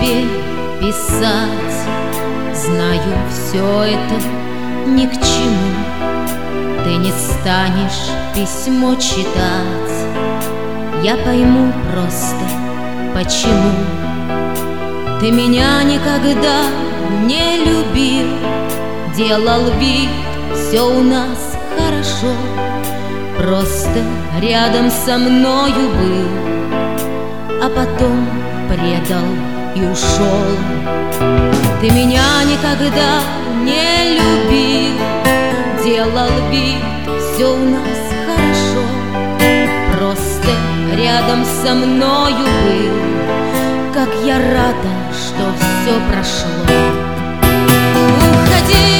тебе писать. Знаю, все это ни к чему, ты не станешь письмо читать. Я пойму просто, почему ты меня никогда не любил. Делал вид, все у нас хорошо, просто рядом со мною был, а потом предал и ушел. Ты меня никогда не любил, делал вид, все у нас хорошо, просто рядом со мною был. Как я рада, что все прошло. Уходи.